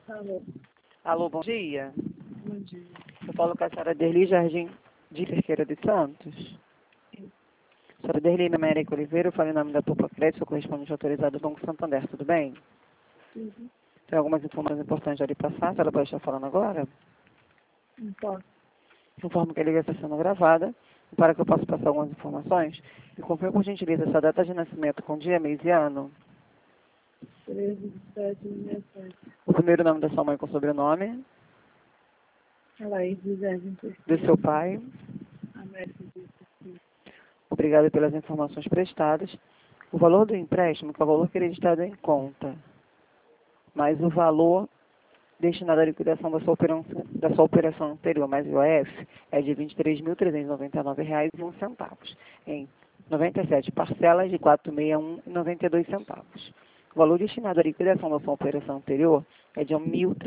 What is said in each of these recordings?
Alô, Alô, bom dia. bom dia. Eu falo com a senhora Derli Jardim de Cerqueira dos Santos. Senhora Derli América Oliveira, eu falo em nome da Tupa Crédito, sou correspondente autorizado do Banco Santander, tudo bem? Uhum. Tem algumas informações importantes a lhe passar, a senhora pode estar falando agora? Não posso. Informo que a ligação está sendo gravada, e para que eu possa passar algumas informações, me confirme por gentileza sua data de nascimento com dia, mês e ano, 13 de 7 de 67. o primeiro nome da sua mãe com sobrenome, Laís José de do Terceiro. seu pai. América de Terceiro. Obrigada pelas informações prestadas. O valor do empréstimo, que é o valor creditado em conta, mais o valor destinado à liquidação da sua operação anterior, mais o IOF, é de R$ 23.399,01, em 97 parcelas de R$ 461,92. O valor destinado à liquidação da sua operação anterior é de R$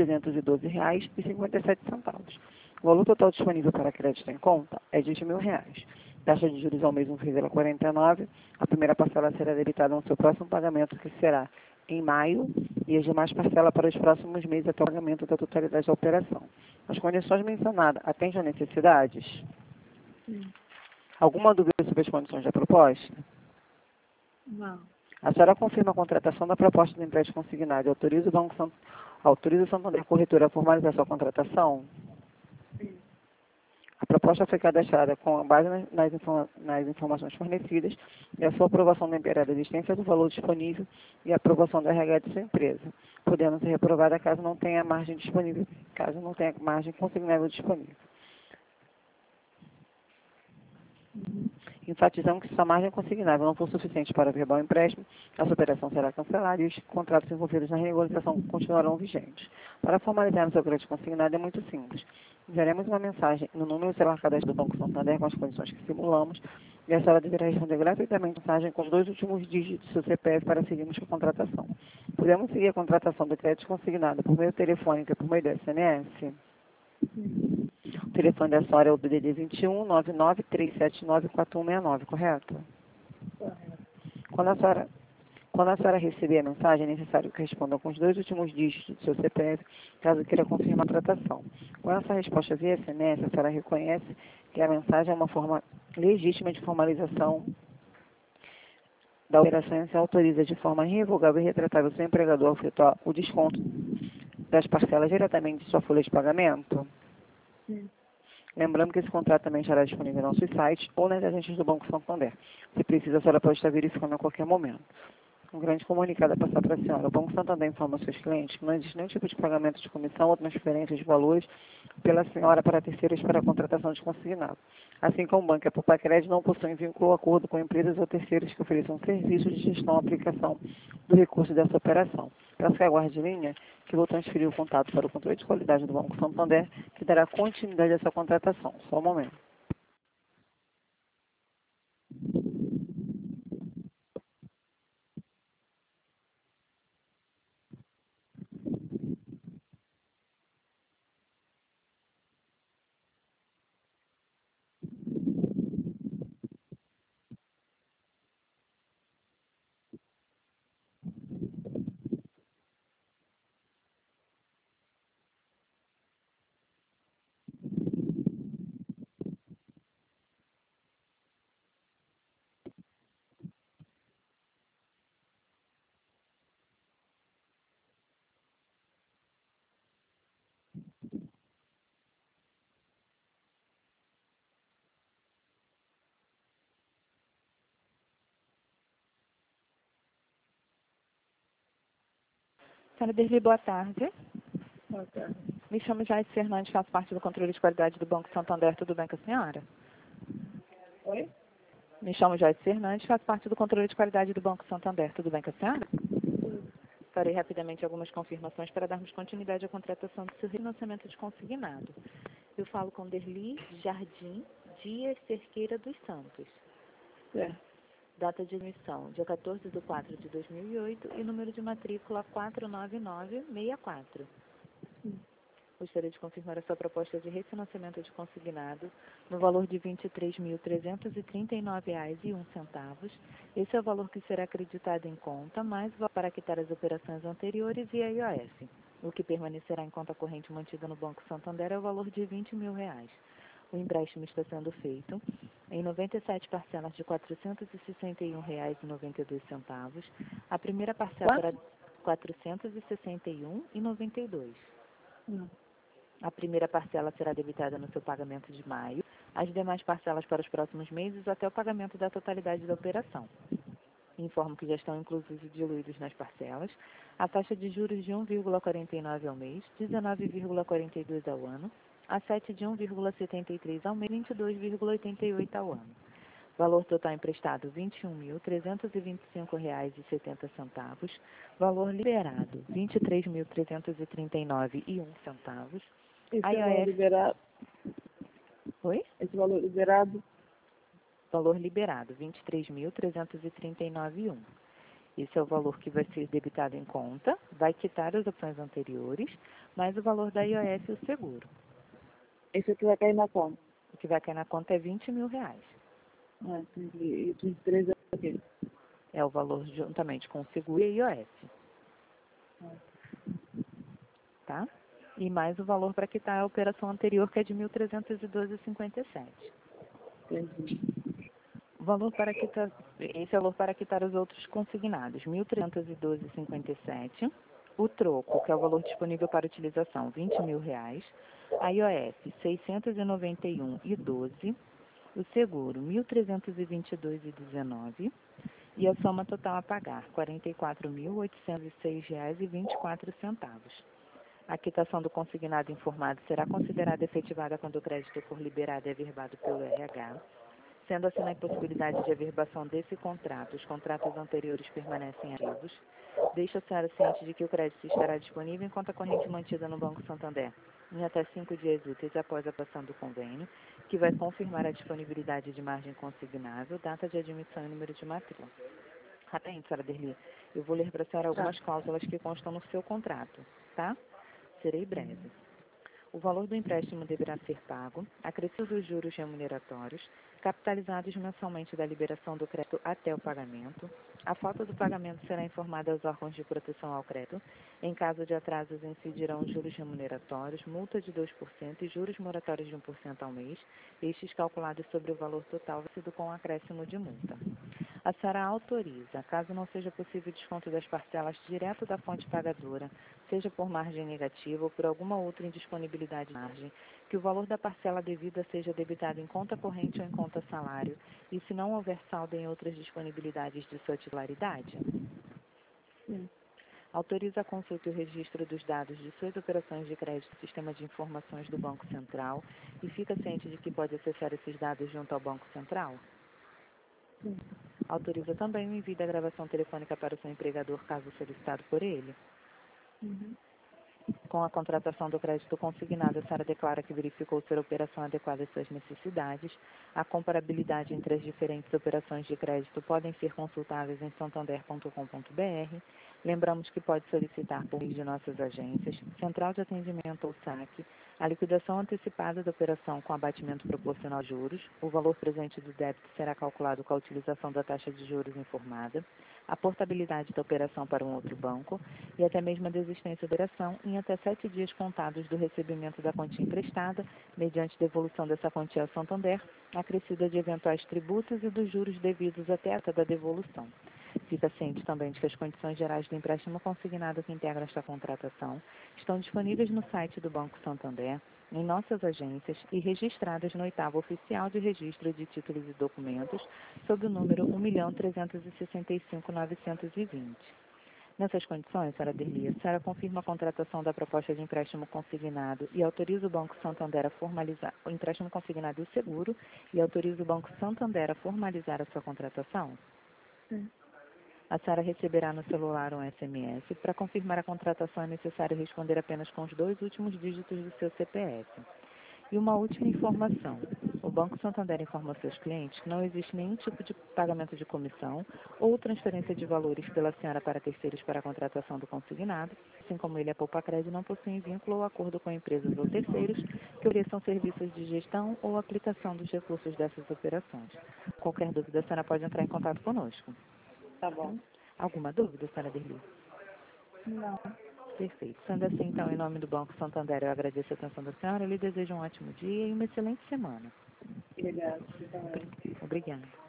1.312,57. O valor total disponível para crédito em conta é de R$ 20.000. Taxa de juros ao mês 1,49. A primeira parcela será debitada no seu próximo pagamento, que será em maio, e as demais parcelas para os próximos meses até o pagamento da totalidade da operação. As condições mencionadas atendem às necessidades? Sim. Alguma dúvida sobre as condições da proposta? Não. A senhora confirma a contratação da proposta do empréstimo consignado e autoriza o Santander Corretora a formalizar sua contratação? Sim. A proposta foi cadastrada com base nas informações fornecidas e a sua aprovação dependerá da existência do valor disponível e a aprovação da RH de sua empresa, podendo ser reprovada caso não tenha margem consignável disponível. Uhum. Enfatizamos que se a margem consignável não for suficiente para averbar o empréstimo, essa operação será cancelada e os contratos envolvidos na renegociação continuarão vigentes. Para formalizar o seu crédito consignado é muito simples. Enviaremos uma mensagem no número celular cadastro do Banco Santander com as condições que simulamos e a senhora deverá responder gratuitamente a mensagem com os 2 últimos dígitos do seu CPF para seguirmos com a contratação. Podemos seguir a contratação do crédito consignado por meio telefônico e por meio do SMS? Sim. O telefone da senhora é o DDD 21 99 379 4169, correto? Correto. Quando a senhora receber a mensagem, é necessário que responda com os 2 últimos dígitos do seu CPF, caso queira confirmar a tratação. Com essa resposta via SMS, a senhora reconhece que a mensagem é uma forma legítima de formalização da operação e se autoriza de forma irrevogável e retratável o seu empregador a efetuar o desconto das parcelas diretamente de sua folha de pagamento? Sim. Lembrando que esse contrato também estará disponível no nosso site ou nas agências do Banco Santander. Se precisa, a senhora pode estar verificando a qualquer momento. Um grande comunicado a passar para a senhora. O Banco Santander informa aos seus clientes que não existe nenhum tipo de pagamento de comissão ou transferência de valores pela senhora para terceiros para a contratação de consignado. Assim como o Banco e a Poupa Crédito não possuem vínculo ou acordo com empresas ou terceiros que ofereçam serviços de gestão ou aplicação do recurso dessa operação. Peço que aguarde linha, que vou transferir o contato para o controle de qualidade do Banco Santander, que dará continuidade a essa contratação. Só um momento. Senhora Derli, boa tarde. Boa tarde. Me chamo Jair Fernandes, faço parte do controle de qualidade do Banco Santander. Tudo bem com a senhora? Oi? Me chamo Jair Fernandes, faço parte do controle de qualidade do Banco Santander. Tudo bem com a senhora? Farei rapidamente algumas confirmações para darmos continuidade à contratação do seu financiamento de consignado. Eu falo com Derli Jardim Dias Cerqueira dos Santos. Certo. Data de emissão, dia 14 de 4 de 2008 e número de matrícula 49964. Sim. Gostaria de confirmar a sua proposta de refinanciamento de consignado no valor de R$ 23.339,01. Esse é o valor que será acreditado em conta, mais o valor para quitar as operações anteriores e a IOF. O que permanecerá em conta corrente mantida no Banco Santander é o valor de R$ 20.000. O empréstimo está sendo feito em 97 parcelas de R$ 461,92. A primeira parcela será R$ 461,92. A primeira parcela será debitada no seu pagamento de maio, as demais parcelas para os próximos meses até o pagamento da totalidade da operação. Informo que já estão inclusos e diluídos nas parcelas a taxa de juros de 1,49 ao mês, 19,42 ao ano, a 7 de 1,73 ao mês, 22,88 ao ano. Valor total emprestado, R$ 21.325,70. Valor liberado, R$ 23.339,01. Esse valor liberado. Oi? Esse valor liberado. Valor liberado, R$ 23.339,01. Esse é o valor que vai ser debitado em conta, vai quitar as opções anteriores, mais o valor da IOF e o seguro. Esse aqui vai cair na conta. O que vai cair na conta é R$ 20.000. Entendi. E os 23 é o quê? É o valor juntamente com o seguro e a IOF. Tá? E mais o valor para quitar a operação anterior, que é de R$ 1.312,57. Entendi. Esse é o valor para quitar os outros consignados, R$ 1.312,57. O troco, que é o valor disponível para utilização, R$ 20.000. A IOF, R$ 691,12. O seguro, R$ 1.322,19. E a soma total a pagar, R$ 44.806,24. A quitação do consignado informado será considerada efetivada quando o crédito for liberado e averbado pelo RH. Sendo assim, na impossibilidade de averbação desse contrato, os contratos anteriores permanecem ativos. Deixa a senhora ciente de que o crédito estará disponível em conta corrente mantida no Banco Santander em até 5 dias úteis após a aprovação do convênio, que vai confirmar a disponibilidade de margem consignável, data de admissão e número de matrícula. Rapidinho, senhora Derli, eu vou ler para a senhora algumas cláusulas que constam no seu contrato, tá? Serei breve. O valor do empréstimo deverá ser pago, acrescidos os juros remuneratórios, capitalizados mensalmente da liberação do crédito até o pagamento. A falta do pagamento será informada aos órgãos de proteção ao crédito. Em caso de atrasos, incidirão juros remuneratórios, multa de 2% e juros moratórios de 1% ao mês, estes calculados sobre o valor total vencido com acréscimo de multa. A senhora autoriza, caso não seja possível desconto das parcelas direto da fonte pagadora, seja por margem negativa ou por alguma outra indisponibilidade de margem, que o valor da parcela devida seja debitado em conta corrente ou em conta salário, e se não houver saldo em outras disponibilidades de sua titularidade? Sim. Autoriza a consulta e o registro dos dados de suas operações de crédito no Sistema de Informações do Banco Central e fica ciente de que pode acessar esses dados junto ao Banco Central? Sim. Autoriza também o envio da gravação telefônica para o seu empregador, caso solicitado por ele. Com a contratação do crédito consignado, a senhora declara que verificou ser a operação adequada às suas necessidades. A comparabilidade entre as diferentes operações de crédito podem ser consultáveis em santander.com.br. Lembramos que pode solicitar por meio de nossas agências, Central de Atendimento ou SAC, a liquidação antecipada da operação com abatimento proporcional de juros. O valor presente do débito será calculado com a utilização da taxa de juros informada, a portabilidade da operação para um outro banco e até mesmo a desistência da operação em até 7 dias contados do recebimento da quantia emprestada, mediante devolução dessa quantia ao Santander, acrescida de eventuais tributos e dos juros devidos até a data da devolução. Fica ciente também de que as condições gerais do empréstimo consignado que integra esta contratação estão disponíveis no site do Banco Santander, em nossas agências e registradas no 8º Oficial de Registro de Títulos e Documentos, sob o número 1.365.920. Nessas condições, senhora Derli, a senhora confirma a contratação da proposta de empréstimo consignado e autoriza o Banco Santander a formalizar o empréstimo consignado e o seguro e autoriza o Banco Santander a formalizar a sua contratação? Sim. A senhora receberá no celular um SMS. Para confirmar a contratação é necessário responder apenas com os 2 últimos dígitos do seu CPF. E uma última informação. O Banco Santander informa aos seus clientes que não existe nenhum tipo de pagamento de comissão ou transferência de valores pela senhora para terceiros para a contratação do consignado, assim como ele, a Poupacred, não possui vínculo ou acordo com empresas ou terceiros que ofereçam serviços de gestão ou aplicação dos recursos dessas operações. Qualquer dúvida, a senhora pode entrar em contato conosco. Tá bom. Alguma dúvida, senhora Derli? Não. Perfeito. Sendo assim, então, em nome do Banco Santander, eu agradeço a atenção da senhora, eu lhe desejo um ótimo dia e uma excelente semana. Obrigada. Obrigada. Obrigada.